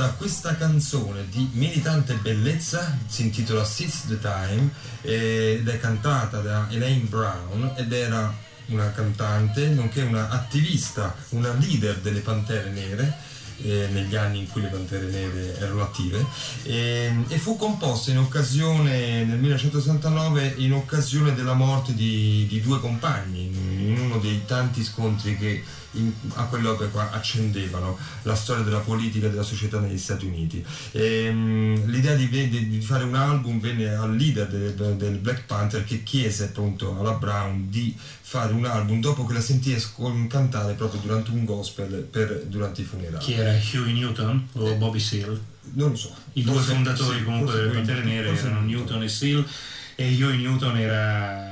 Allora, questa canzone di militante bellezza si intitola Seize the Time ed è cantata da Elaine Brown ed era una cantante nonché una attivista, una leader delle Pantere Nere negli anni in cui le Pantere Nere erano attive e fu composta in occasione nel 1969 in occasione della morte di due compagni in uno dei tanti scontri che a quell'epoca accendevano la storia della politica e della società negli Stati Uniti. L'idea di fare un album venne al leader del Black Panther, che chiese appunto alla Brown di fare un album dopo che la sentii cantare proprio durante un gospel durante i funerali. Chi era, Huey Newton o Bobby Seale? Non lo so. I due fondatori comunque delle Pantere Nere erano Newton e Seale, e Huey Newton era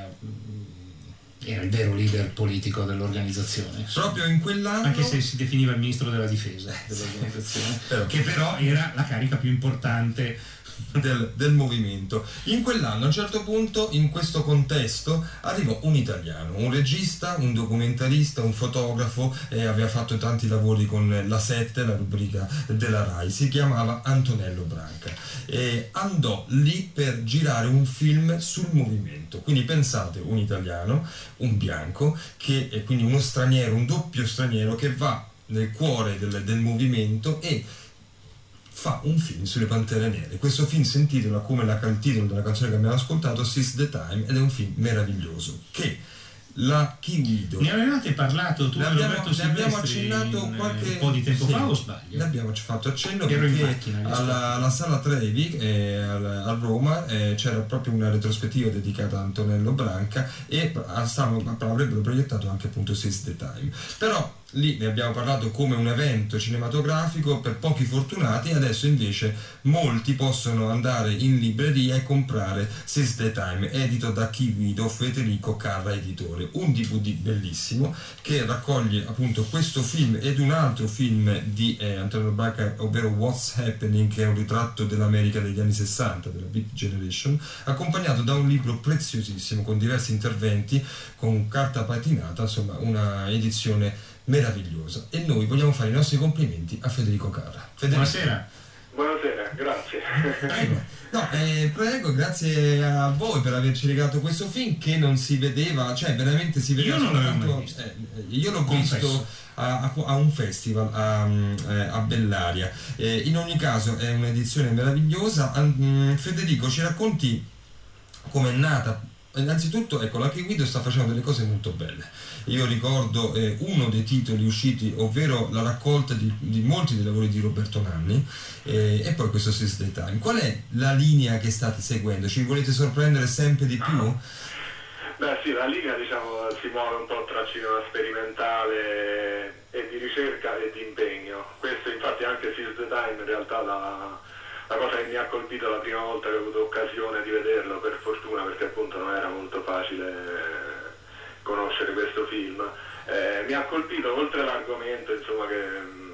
il vero leader politico dell'organizzazione. Proprio in quell'anno, anche se si definiva il ministro della difesa dell'organizzazione, che però era la carica più importante del movimento. In quell'anno, a un certo punto, in questo contesto, arrivò un italiano, un regista, un documentarista, un fotografo, aveva fatto tanti lavori con la 7, la rubrica della RAI, si chiamava Antonello Branca e andò lì per girare un film sul movimento. Quindi pensate, un italiano, un bianco, che è quindi uno straniero, un doppio straniero che va nel cuore del movimento e fa un film sulle Pantere Nere. Questo film si intitola, come il titolo della canzone che abbiamo ascoltato, Seize the Time, ed è un film meraviglioso che la Kiwido. Ne avevate parlato tu e Roberto Silvestri? Ne abbiamo accennato un po' di tempo fa, o sbaglio? Ne abbiamo fatto accenno. Ero in perché macchina, alla Sala Trevi a Roma c'era proprio una retrospettiva dedicata a Antonello Branca e avrebbero proiettato anche appunto Seize the Time. Però lì ne abbiamo parlato come un evento cinematografico per pochi fortunati, adesso invece molti possono andare in libreria e comprare Seize the Time, edito da Kiwido, Federico Carra editore, un DVD bellissimo che raccoglie appunto questo film ed un altro film di Antonello Branca, ovvero What's Happening, che è un ritratto dell'America degli anni 60, della Beat Generation, accompagnato da un libro preziosissimo con diversi interventi, con carta patinata, insomma una edizione meravigliosa. E noi vogliamo fare i nostri complimenti a Federico Carra. Buonasera. Buonasera, grazie. Prego. No, prego, grazie a voi per averci regalato questo film che non si vedeva, cioè veramente si vedeva. Io non l'avevo mai visto. Io l'ho visto a un festival a Bellaria. In ogni caso è un'edizione meravigliosa. Federico, ci racconti com'è nata? Innanzitutto, ecco, la Kiwido sta facendo delle cose molto belle. Io ricordo uno dei titoli usciti, ovvero la raccolta di molti dei lavori di Roberto Nanni, e poi questo Seize the Time. Qual è la linea che state seguendo? Ci volete sorprendere sempre di più? Beh sì, la linea diciamo si muove un po' tra cinema sperimentale e di ricerca e di impegno. Questo infatti anche Seize the Time in realtà la cosa che mi ha colpito la prima volta che ho avuto occasione di vederlo, per fortuna, perché appunto non era molto facile conoscere questo film, mi ha colpito oltre l'argomento, insomma, che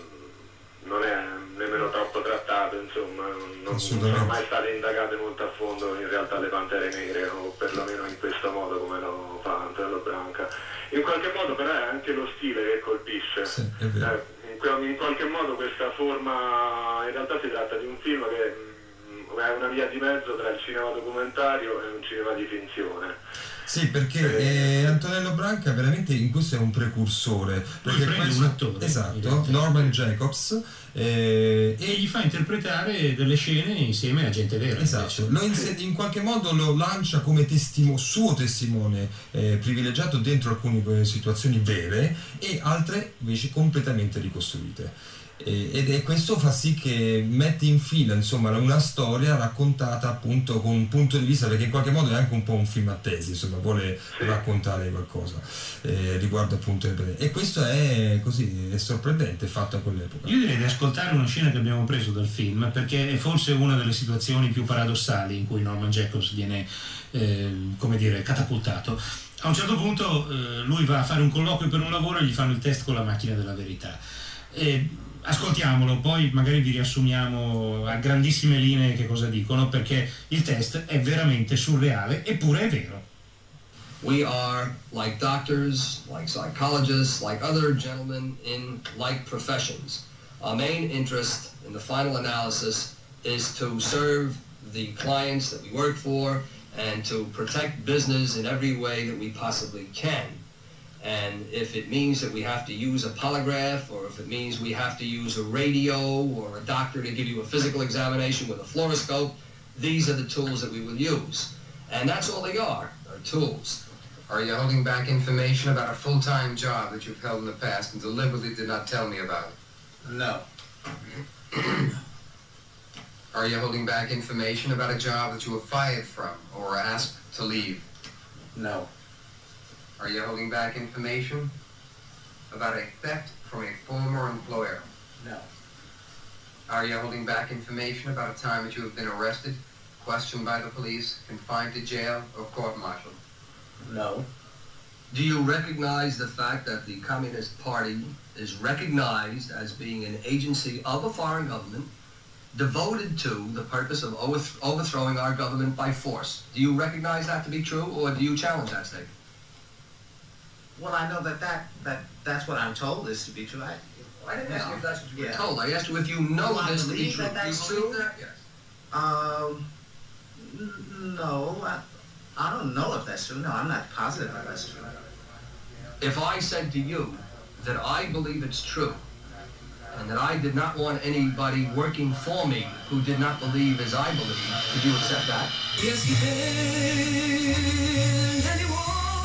non è nemmeno troppo trattato, insomma, non sono mai state indagate molto a fondo in realtà le Pantere Nere, o perlomeno in questo modo come lo fa Antonello Branca. In qualche modo però è anche lo stile che colpisce. Sì, è vero. In qualche modo questa forma, in realtà si tratta di un film che è una via di mezzo tra il cinema documentario e un cinema di finzione. Sì, perché Antonello Branca veramente in questo è un precursore, perché un attore, esatto, Norman Jacobs, e gli fa interpretare delle scene insieme a gente vera. Esatto, in qualche modo lo lancia come suo testimone privilegiato dentro alcune situazioni vere e altre invece completamente ricostruite. Ed questo fa sì che mette in fila insomma una storia raccontata appunto con un punto di vista, perché in qualche modo è anche un po' un film a tesi, insomma vuole raccontare qualcosa riguardo appunto e questo è così, è sorprendente fatto a quell'epoca. Io direi di ascoltare una scena che abbiamo preso dal film, perché è forse una delle situazioni più paradossali in cui Norman Jacobs viene come dire catapultato. A un certo punto lui va a fare un colloquio per un lavoro e gli fanno il test con la macchina della verità. Ascoltiamolo, poi magari vi riassumiamo a grandissime linee che cosa dicono, perché il test è veramente surreale, eppure è vero. We are like doctors, like psychologists, like other gentlemen in like professions. Our main interest in the final analysis, is to serve the clients that we work for and to protect business in every way that we possibly can. And if it means that we have to use a polygraph, or if it means we have to use a radio or a doctor to give you a physical examination with a fluoroscope, these are the tools that we will use. And that's all they are tools. Are you holding back information about a full-time job that you've held in the past and deliberately did not tell me about? No. Are you holding back information about a job that you were fired from or were asked to leave? No. Are you holding back information about a theft from a former employer? No. Are you holding back information about a time that you have been arrested, questioned by the police, confined to jail, or court-martialed? No. Do you recognize the fact that the Communist Party is recognized as being an agency of a foreign government devoted to the purpose of overthrowing our government by force? Do you recognize that to be true, or do you challenge that statement? Well, I know that's what I'm told is to be true. I didn't ask you if that's what you were Yeah. told. I asked you if you know Do I this to be believe true. that that's Do you believe true? that? Yes. No. I don't know if that's true. No, I'm not positive if that's true. If I said to you that I believe it's true, and that I did not want anybody working for me who did not believe as I believe, could you accept that? Yes, he can, and he won't.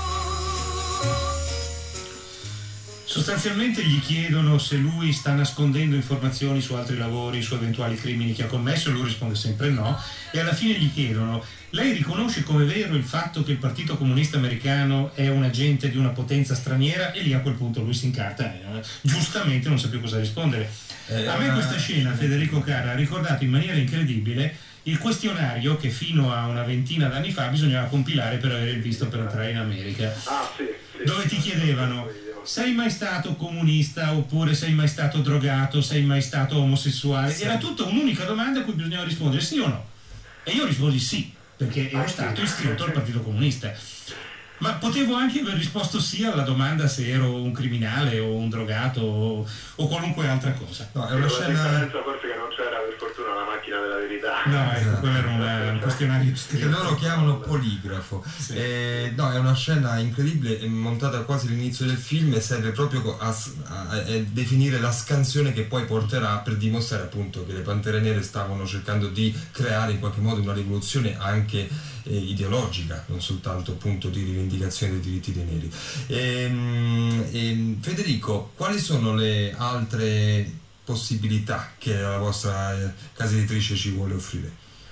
Sostanzialmente gli chiedono se lui sta nascondendo informazioni su altri lavori, su eventuali crimini che ha commesso, e lui risponde sempre no, e alla fine gli chiedono: lei riconosce come vero il fatto che il Partito Comunista Americano è un agente di una potenza straniera? E lì a quel punto lui si incarta, giustamente non sa più cosa rispondere. A me questa scena, Federico Carra, ha ricordato in maniera incredibile il questionario che fino a una ventina d'anni fa bisognava compilare per avere il visto per entrare in America, dove ti chiedevano: sei mai stato comunista, oppure sei mai stato drogato, sei mai stato omosessuale? Era tutta un'unica domanda a cui bisognava rispondere sì o no, e io risposi sì, perché ero stato iscritto al Partito Comunista. Ma potevo anche aver risposto sì alla domanda se ero un criminale o un drogato o qualunque altra cosa. No, è una scena... La differenza forse che non c'era per fortuna la macchina della verità. No, ecco, quello era un questionario scritto. Che loro chiamano poligrafo. Sì. No, è una scena incredibile, montata quasi all'inizio del film, e serve proprio a definire la scansione che poi porterà per dimostrare appunto che le Pantere Nere stavano cercando di creare in qualche modo una rivoluzione anche ideologica, non soltanto appunto di rivendicazione dei diritti dei neri. Federico, quali sono le altre possibilità che la vostra casa editrice ci vuole offrire?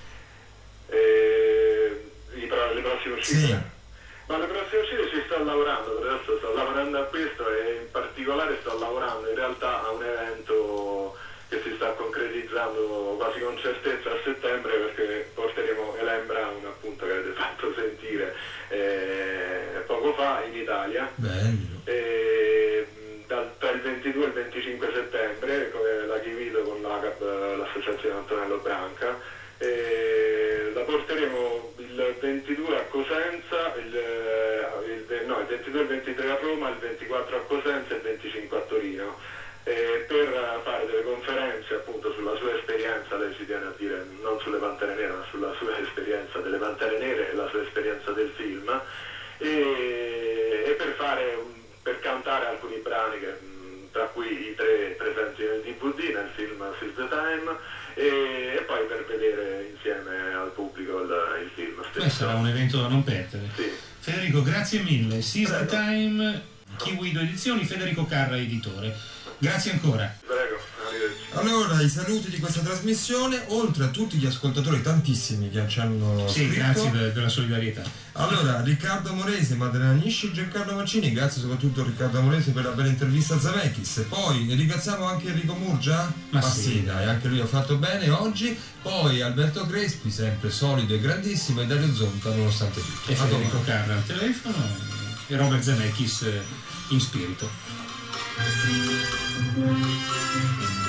Le prossime uscite? Sì. Ma le prossime uscite ci sto lavorando, per adesso sto lavorando a questo, e in particolare sto lavorando in realtà a un evento che si sta concretizzando quasi con certezza a settembre, perché porteremo Elaine Brown, appunto, che avete fatto sentire poco fa in Italia. Bello. Tra il 22 e il 25 settembre, come la Chivito con l'associazione Antonello Branca. La porteremo il 22 a Cosenza, il 22 e il 23 a Roma, il 24 a Cosenza e il 25 a Torino, per fare delle conferenze appunto sulla sua esperienza. Lei ci tiene a dire non sulle Pantere Nere, ma sulla sua esperienza delle Pantere Nere e la sua esperienza del film, e per cantare alcuni brani tra cui i 3 presenti nel DVD, nel film Seize the Time, e poi per vedere insieme al pubblico il film stesso. Sarà un evento da non perdere. Sì. Federico, grazie mille. Seize the Time, Kiwido Edizioni, Federico Carra, editore. Grazie ancora. Prego, arrivederci. Allora, i saluti di questa trasmissione, oltre a tutti gli ascoltatori, tantissimi che ci hanno scritto. Grazie della solidarietà. Allora, Riccardo Morese, Madeleine Nisci, Giancarlo Mancini, grazie soprattutto a Riccardo Morese per la bella intervista a Zemeckis. Poi ringraziamo anche Enrico Murgia, Ma sì, dai, anche lui ha fatto bene oggi. Poi Alberto Crespi, sempre solido e grandissimo, e Dario Zonta nonostante tutto. E Federico Carra al telefono e Robert Zemeckis in spirito.